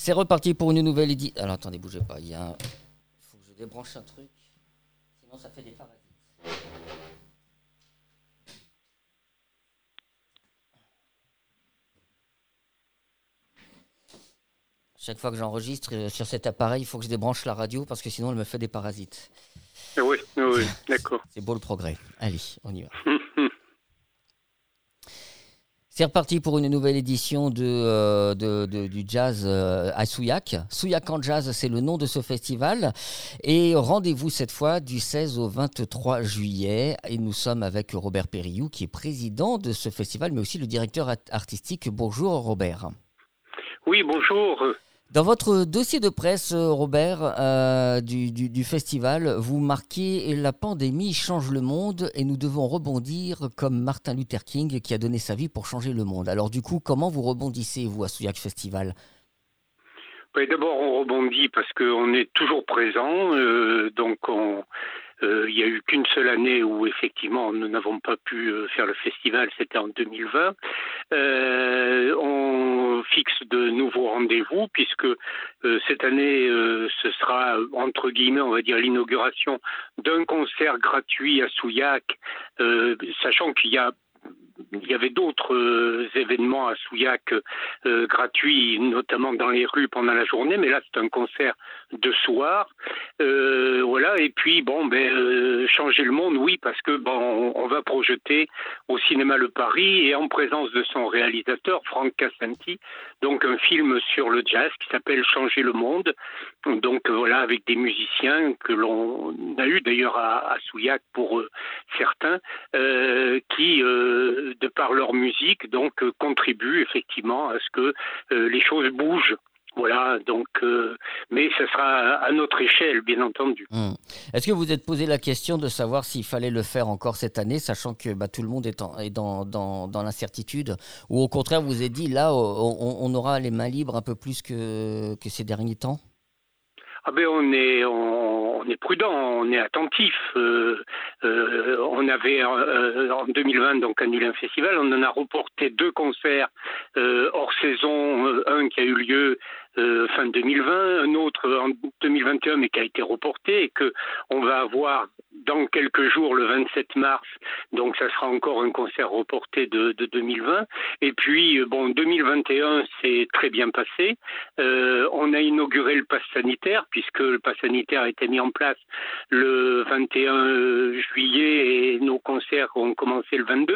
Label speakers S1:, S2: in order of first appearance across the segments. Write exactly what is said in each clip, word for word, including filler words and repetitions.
S1: C'est reparti pour une nouvelle édition. Alors attendez, bougez pas. Il y a un... faut que je débranche un truc. Sinon, ça fait des parasites. Chaque fois que j'enregistre euh, sur cet appareil, il faut que je débranche la radio parce que sinon, elle me fait des parasites.
S2: Oui, oui, d'accord.
S1: C'est beau le progrès. Allez, on y va. C'est reparti pour une nouvelle édition de, euh, de, de- du jazz euh, à Souillac. Souillac en jazz, c'est le nom de ce festival. Et rendez-vous cette fois du seize au vingt-trois juillet. Et nous sommes avec Robert Périllou, qui est président de ce festival, mais aussi le directeur art- artistique. Bonjour Robert.
S2: Oui, bonjour.
S1: Dans votre dossier de presse, euh, Robert, euh, du, du- du festival, vous marquez «La pandémie change le monde et nous devons rebondir comme Martin Luther King qui a donné sa vie pour changer le monde». Alors du coup, comment vous rebondissez, vous, à Souillac Festival?
S2: Ben, d'abord, on rebondit parce qu'on est toujours présent. euh, donc, on, euh, il n'y a eu qu'une seule année où, effectivement, nous n'avons pas pu euh, faire le festival. C'était en deux mille vingt. Euh, on fixe de nouveaux rendez-vous puisque euh, cette année, euh, ce sera, entre guillemets, on va dire, l'inauguration d'un concert gratuit à Souillac, euh, sachant qu'il y a il y avait d'autres euh, événements à Souillac euh, gratuits, notamment dans les rues pendant la journée, mais là c'est un concert de soir. Euh, voilà, et puis bon, ben euh, changer le monde, oui, parce que bon, on, on va projeter au cinéma Le Paris et en présence de son réalisateur Franck Cassanti, donc un film sur le jazz qui s'appelle Changer le monde. Donc euh, voilà, avec des musiciens que l'on a eu d'ailleurs à, à Souillac pour euh, certains, euh, qui euh, de par leur musique, donc euh, contribue effectivement à ce que euh, les choses bougent. Voilà, donc, euh, mais ça sera à notre échelle, bien entendu.
S1: Hmm. Est-ce que vous vous êtes posé la question de savoir s'il fallait le faire encore cette année, sachant que bah, tout le monde est, en- est dans, dans, dans l'incertitude, ou au contraire vous vous êtes dit là on, on- on aura les mains libres un peu plus que, que ces derniers temps?
S2: Ah ben on est on, on est prudent, on est attentif. Euh, euh, on avait euh, en deux mille vingt donc annulé un festival, on en a reporté deux concerts euh, hors saison, euh, un qui a eu lieu euh, fin deux mille vingt, un autre en deux mille vingt et un mais qui a été reporté et que on va avoir dans quelques jours le vingt-sept mars. Donc ça sera encore un concert reporté de, de deux mille vingt. Et puis euh, bon deux mille vingt et un c'est très bien passé. Euh, on a inauguré le pass sanitaire puisque le pass sanitaire a été mis en place le vingt et un juillet et nos concerts ont commencé le vingt-deux.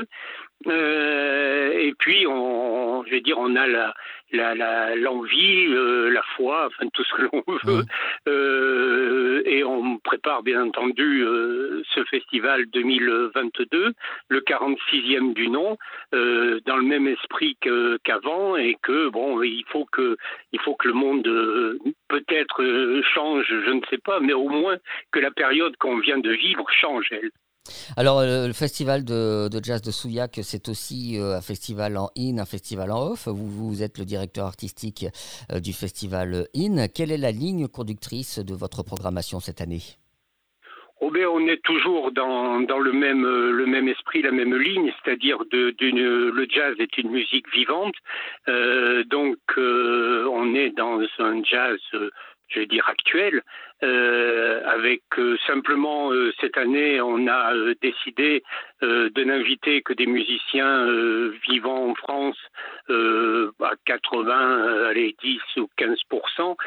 S2: Euh, et puis, on, je vais dire, on a la, la, la, l'envie, euh, la foi, enfin tout ce que l'on veut,
S1: Hmm.
S2: euh, et on prépare bien entendu euh, ce festival deux mille vingt-deux, le quarante-sixième du nom, euh, dans le même esprit que, qu'avant, et que bon, il faut que, il faut que le monde euh, peut-être euh, change, je ne sais pas, mais au moins que la période qu'on vient de vivre change, elle.
S1: Alors, euh, le festival de, de jazz de Souillac, c'est aussi euh, un festival en in, un festival en off. Vous, vous êtes le directeur artistique euh, du festival in. Quelle est la ligne conductrice de votre programmation cette année?
S2: Oh ben, on est toujours dans, dans le même euh, le même esprit, la même ligne, c'est-à-dire de, d'une le jazz est une musique vivante, euh, donc euh, on est dans un jazz, euh, je vais dire actuel, euh, avec euh, simplement euh, cette année on a euh, décidé euh, de n'inviter que des musiciens euh, vivant en France euh, à quatre-vingts, euh, allez dix ou quinze pour cent.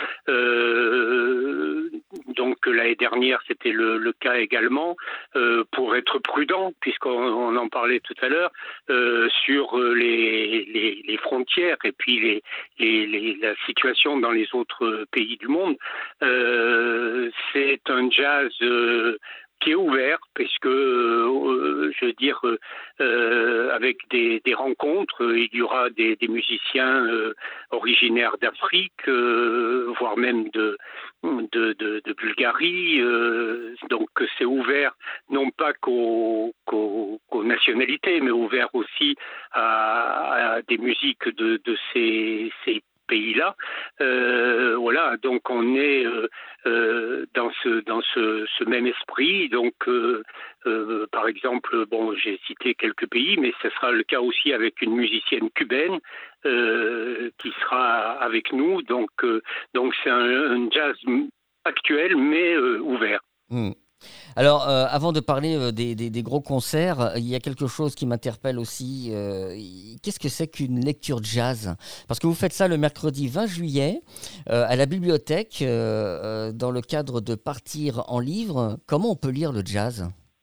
S2: Euh, donc l'année dernière c'était le, le cas également, euh, pour être prudent, puisqu'on on en parlait tout à l'heure, euh, sur les, les, les frontières et puis les, les, les, la situation dans les autres pays du monde. Euh, c'est un jazz euh, qui est ouvert, puisque, euh, je veux dire, euh, avec des, des rencontres, il y aura des, des musiciens euh, originaires d'Afrique, euh, voire même de, de, de, de Bulgarie. Euh, donc c'est ouvert non pas qu'aux, qu'aux, qu'aux nationalités, mais ouvert aussi à, à des musiques de, de ces, ces pays-là. Euh, voilà, donc on est, euh, euh, dans ce dans ce, ce même esprit. Donc, euh, euh, par exemple, bon, j'ai cité quelques pays, mais ce sera le cas aussi avec une musicienne cubaine euh, qui sera avec nous. Donc, euh, donc c'est un, un jazz actuel, mais euh, ouvert.
S1: Hmm. Alors, euh, avant de parler euh, des, des- des gros concerts, euh, il y a quelque chose qui m'interpelle aussi. euh, y- Qu'est-ce que c'est qu'une lecture jazz? Parce que vous faites ça le mercredi vingt juillet euh, à la bibliothèque euh, euh, dans le cadre de Partir en livre. Comment on peut lire le jazz?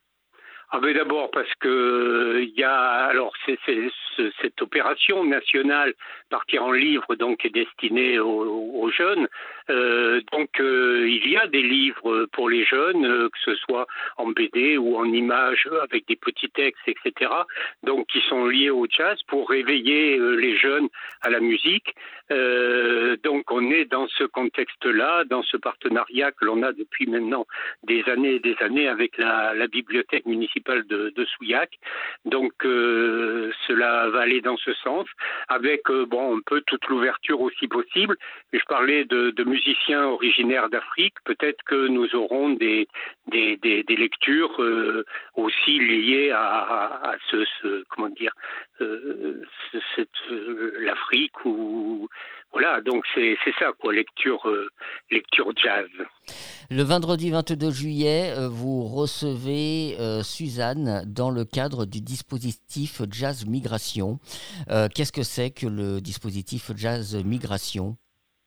S2: Ah ben d'abord parce que il y a alors c'est, c'est- ce- cette opération nationale Partir en livre donc est destinée aux, aux jeunes. Euh, donc euh, il y a des livres pour les jeunes, euh, que ce soit en B D ou en images avec des petits textes, et cetera. Donc qui sont liés au jazz pour réveiller euh, les jeunes à la musique. Euh, donc on est dans ce contexte-là, dans ce partenariat que l'on a depuis maintenant des années et des années avec la, la bibliothèque municipale de, de Souillac. Donc euh, cela va aller dans ce sens, avec euh, bon un peu toute l'ouverture aussi possible. Je parlais de, de musiciens originaires d'Afrique. Peut-être que nous aurons des des, des, des lectures euh, aussi liées à, à, à ce, ce comment dire euh, ce, cette euh, l'Afrique ou voilà. Donc c'est c'est ça quoi, lecture euh, lecture jazz.
S1: Le vendredi vingt-deux juillet, euh, vous recevez euh, Suzanne dans le cadre du dispositif Jazz Migration. Euh, qu'est-ce que c'est que le dispositif Jazz Migration?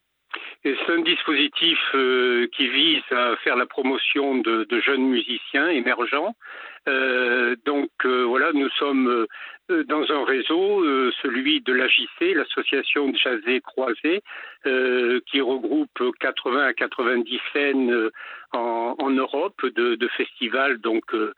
S2: Et c'est un dispositif euh, qui vise à faire la promotion de, de jeunes musiciens émergents. Euh, donc euh, voilà, nous sommes euh, dans un réseau, euh, celui de l'A J C, l'association Jazzé Croisé, euh, qui regroupe quatre-vingts à quatre-vingt-dix scènes euh, en, en Europe de, de festivals donc euh,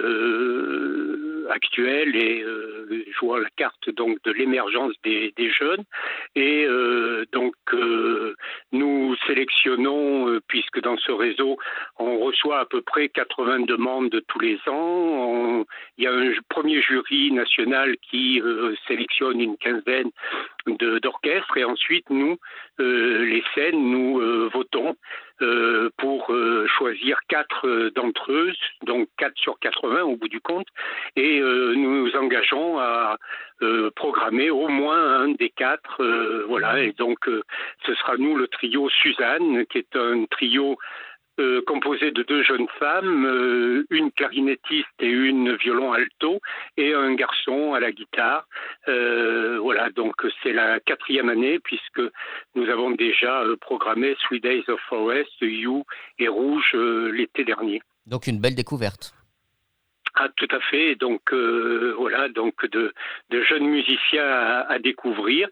S2: euh, actuels et euh, jouant la carte donc de l'émergence des, des jeunes. Et euh, donc euh, nous sélectionnons, euh, puisque dans ce réseau, on reçoit à peu près quatre-vingts demandes tous les ans. On, il y a un premier jury national qui euh, sélectionne une quinzaine de, d'orchestres et ensuite nous, euh, les scènes, nous euh, votons euh, pour euh, choisir quatre euh, d'entre eux, donc quatre sur quatre-vingts au bout du compte, et euh, nous nous engageons à euh, programmer au moins un des quatre, euh, voilà, et donc euh, ce sera nous le trio Suzanne, qui est un trio euh, composé de deux jeunes femmes, euh, une clarinettiste et une violon alto, et un garçon à la guitare. Euh, voilà, donc c'est la quatrième année puisque nous avons déjà euh, programmé Three Days of Forest, You et Rouge euh, l'été dernier.
S1: Donc une belle découverte.
S2: Ah, tout à fait. Donc euh, voilà, donc de, de jeunes musiciens à, à découvrir,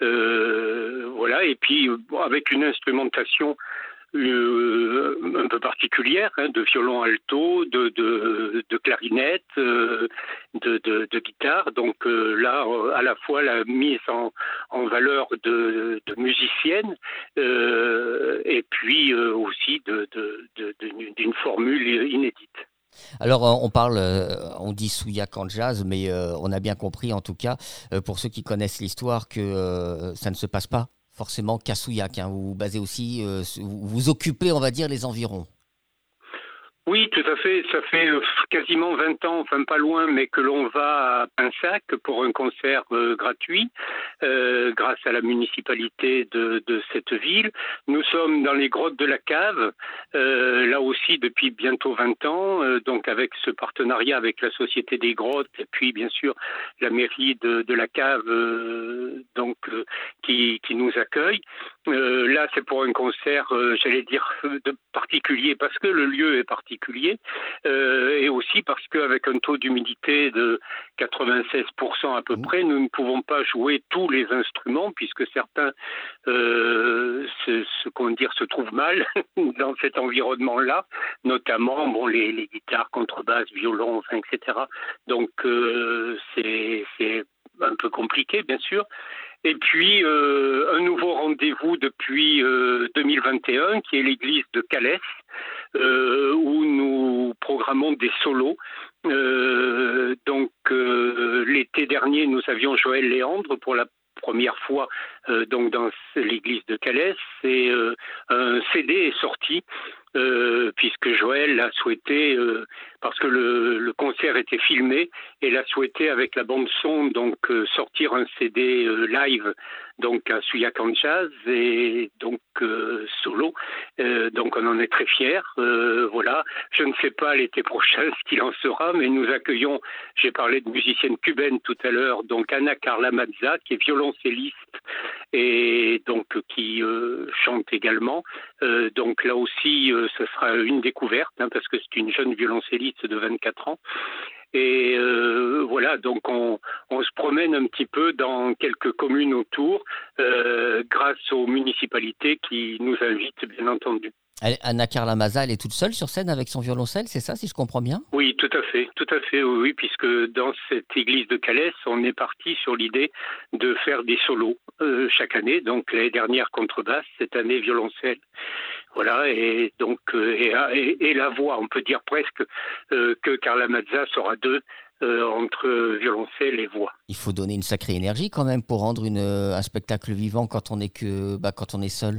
S2: euh, voilà. Et puis bon, avec une instrumentation euh, un peu particulière, hein, de violon alto, de, de, de clarinette, euh, de, de, de guitare. Donc euh, là, à la fois la mise en, en valeur de, de musiciennes euh, et puis euh, aussi de, de, de, de, d'une formule inédite.
S1: Alors, euh, on parle, euh, on dit Souillac en jazz, mais euh, on a bien compris, en tout cas, euh, pour ceux qui connaissent l'histoire, que euh, ça ne se passe pas forcément qu'à Souillac, hein. Vous vous basez aussi, euh, vous vous occupez, on va dire, les environs.
S2: Oui, tout à fait. Ça fait euh, quasiment vingt ans, enfin pas loin, mais que l'on va à Pinsac pour un concert euh, gratuit, euh, grâce à la municipalité de, de cette ville. Nous sommes dans les grottes de la Cave, euh, là aussi depuis bientôt vingt ans, euh, donc avec ce partenariat avec la Société des Grottes et puis bien sûr la mairie de, de la Cave, euh, donc euh, qui, qui nous accueille. Euh, là, c'est pour un concert, euh, j'allais dire, de particulier, parce que le lieu est particulier, euh, et aussi parce qu'avec un taux d'humidité de quatre-vingt-seize pour cent à peu près, nous ne pouvons pas jouer tous les instruments, puisque certains, euh, se, se, comment dire, se trouvent mal dans cet environnement-là, notamment bon, les, les guitares, contrebasses, violons, enfin, et cetera. Donc, euh, c'est, c'est un peu compliqué, bien sûr. Et puis, euh, un nouveau rendez-vous depuis euh, deux mille vingt et un, qui est l'église de Calais, euh, où nous programmons des solos. Euh, donc, euh, l'été dernier, nous avions Joël Léandre pour la première fois euh, donc dans l'église de Calais. Et euh, un C D est sorti. Euh, puisque Joël a souhaité, euh, parce que le, le concert était filmé, elle a souhaité avec la bande son donc euh, sortir un C D euh, live donc à Souillac en jazz et donc euh, solo. Euh, donc on en est très fiers. Euh, voilà. Je ne sais pas l'été prochain ce qu'il en sera, mais nous accueillons. J'ai parlé de musicienne cubaine tout à l'heure, donc Ana Carla Mazza qui est violoncelliste et donc qui euh, chante également. Euh, donc là aussi, euh, ce sera une découverte hein, parce que c'est une jeune violoncelliste de vingt-quatre ans. Et euh, voilà, donc on, on se promène un petit peu dans quelques communes autour euh, grâce aux municipalités qui nous invitent, bien entendu.
S1: Ana Carla Mazza, elle est toute seule sur scène avec son violoncelle, c'est ça, si je comprends bien?
S2: Oui, tout à fait, tout à fait, oui, oui, puisque dans cette église de Calais, on est parti sur l'idée de faire des solos euh, chaque année. Donc l'année dernière contrebasse, cette année violoncelle. Voilà, et donc euh, et, et, et la voix, on peut dire presque euh, que Carla Mazza sera deux euh, entre violoncelle et voix.
S1: Il faut donner une sacrée énergie quand même pour rendre une, un spectacle vivant quand on est que, bah, quand on est seul.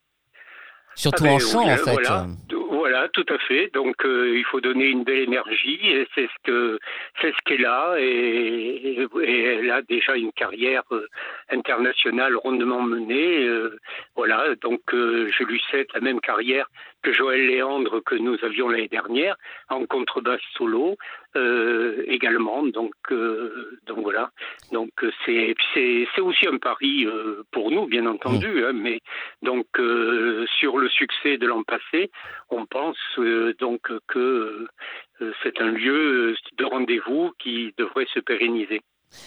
S1: Surtout ah ben, en chant, oui, en fait.
S2: Voilà, voilà, tout à fait. Donc, euh, il faut donner une belle énergie et c'est ce que c'est ce qu'elle a et, et elle a déjà une carrière euh, internationale rondement menée. Euh, voilà, donc euh, je lui souhaite la même carrière que Joël Léandre que nous avions l'année dernière en contrebasse solo euh, également. Donc, euh, donc voilà. Donc c'est c'est c'est aussi un pari euh, pour nous, bien entendu. Mmh. Hein, mais donc euh, sur le succès de l'an passé, on pense euh, donc que euh, c'est un lieu de rendez-vous qui devrait se pérenniser.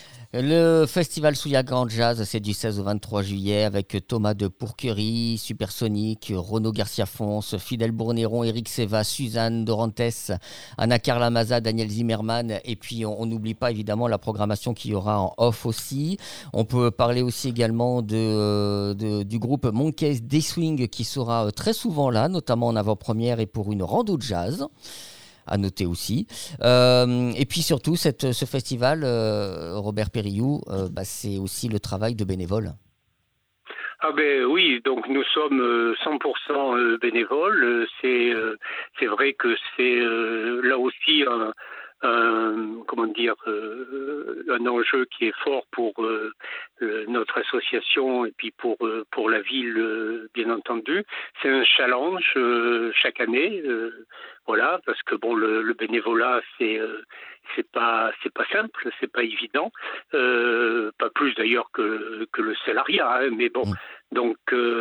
S1: Le festival Souillac Grand Jazz, c'est du seize au vingt-trois juillet avec Thomas de Pourquerie, Supersonic, Renaud Garcia-Fons, Fidel Bournéron, Eric Seva, Suzanne Dorantes, Ana Carla Mazza, Daniel Zimmerman. Et puis, on n'oublie pas évidemment la programmation qu'il y aura en off aussi. On peut parler aussi également de, de, du groupe Monkeys Day Swing qui sera très souvent là, notamment en avant-première et pour une rando de jazz. À noter aussi. Euh, et puis surtout, cette, ce festival, euh, Robert Périllou, euh, bah, c'est aussi le travail de bénévoles.
S2: Ah ben oui, donc nous sommes cent pour cent bénévoles. C'est, c'est vrai que c'est là aussi un, un comment dire euh, un enjeu qui est fort pour euh, notre association et puis pour euh, pour la ville euh, bien entendu. C'est un challenge euh, chaque année, euh, voilà, parce que bon le, le bénévolat c'est euh, c'est pas c'est pas simple, c'est pas évident, euh, pas plus d'ailleurs que que le salariat, hein, mais bon. Donc,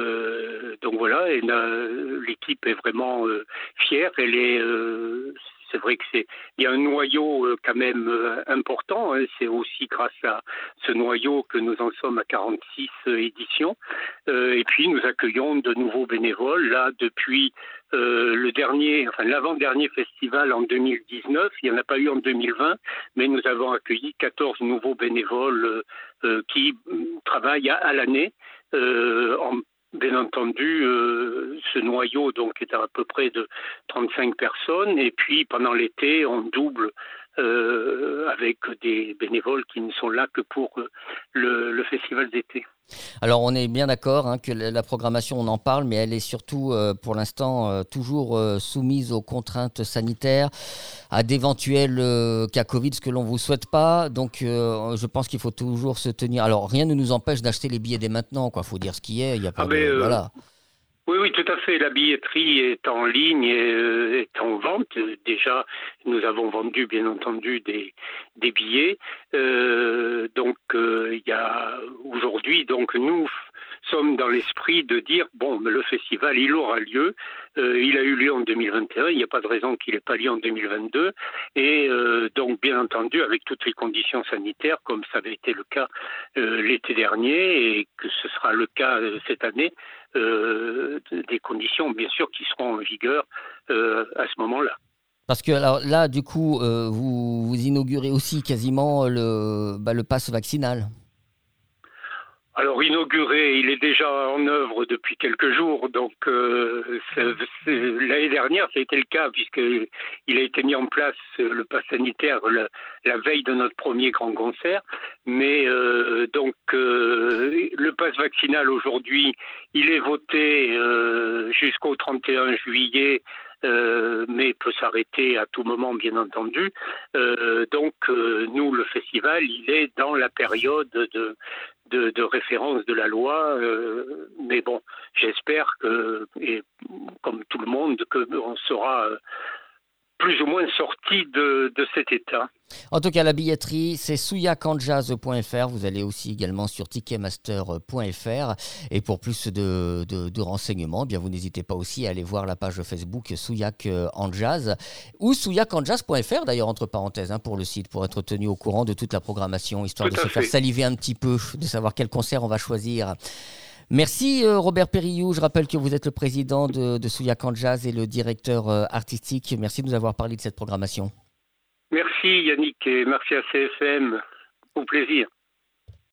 S2: euh, donc voilà, et là, l'équipe est vraiment euh, fière. Elle est, euh, c'est vrai que c'est, il y a un noyau euh, quand même euh, important. Hein, c'est aussi grâce à ce noyau que nous en sommes à quarante-six euh, éditions. Euh, et puis nous accueillons de nouveaux bénévoles. Là, depuis euh, le dernier, enfin l'avant-dernier festival en deux mille dix-neuf, il n'y en a pas eu en deux mille vingt, mais nous avons accueilli quatorze nouveaux bénévoles euh, qui travaillent à, à l'année. Euh, en, bien entendu, euh, ce noyau donc est à, à peu près de trente-cinq personnes et puis pendant l'été on double euh, avec des bénévoles qui ne sont là que pour euh, le, le festival d'été.
S1: Alors on est bien d'accord hein, que la programmation on en parle mais elle est surtout euh, pour l'instant euh, toujours euh, soumise aux contraintes sanitaires, à d'éventuels euh, cas Covid, ce que l'on ne vous souhaite pas. Donc euh, je pense qu'il faut toujours se tenir. Alors rien ne nous empêche d'acheter les billets dès maintenant, quoi. Faut dire ce qui est, il y a pas
S2: ah
S1: de
S2: ben, euh...
S1: voilà.
S2: Oui, oui, tout à fait. La billetterie est en ligne et euh, est en vente. Déjà, nous avons vendu, bien entendu, des, des billets. Euh, donc, euh, il y a aujourd'hui, donc nous sommes dans l'esprit de dire bon, le festival, il aura lieu. Euh, il a eu lieu en deux mille vingt et un. Il n'y a pas de raison qu'il n'ait pas lieu en deux mille vingt-deux. Et euh, donc, bien entendu, avec toutes les conditions sanitaires, comme ça avait été le cas euh, l'été dernier et que ce sera le cas euh, cette année. Euh, des conditions bien sûr qui seront en vigueur euh, à ce moment-là.
S1: Parce que alors, là, du coup, euh, vous, vous inaugurez aussi quasiment le, bah, le pass vaccinal.
S2: Alors inauguré, il est déjà en œuvre depuis quelques jours, donc euh, c'est, c'est, l'année dernière ça a été le cas puisqu'il a été mis en place le pass sanitaire la, la veille de notre premier grand concert, mais euh, donc euh, le pass vaccinal aujourd'hui, il est voté euh, jusqu'au trente et un juillet. Euh, mais peut s'arrêter à tout moment, bien entendu. Euh, donc, euh, nous, le festival, il est dans la période de, de, de référence de la loi. Euh, mais bon, j'espère que, et comme tout le monde, qu'on sera plus ou moins sorti de, de cet état.
S1: En tout cas, la billetterie, c'est souillac en jazz point f r. Vous allez aussi également sur ticketmaster point f r. Et pour plus de, de, de renseignements, eh bien vous n'hésitez pas aussi à aller voir la page Facebook Souillac en Jazz ou souillac en jazz point f r, d'ailleurs, entre parenthèses, hein, pour le site, pour être tenu au courant de toute la programmation, histoire
S2: Tout
S1: de se
S2: fait.
S1: faire saliver un petit peu, de savoir quel concert on va choisir. Merci euh, Robert Périllou, je rappelle que vous êtes le président de, de Souillac en Jazz et le directeur euh, artistique. Merci de nous avoir parlé de cette programmation.
S2: Merci Yannick et merci à C F M. Au plaisir.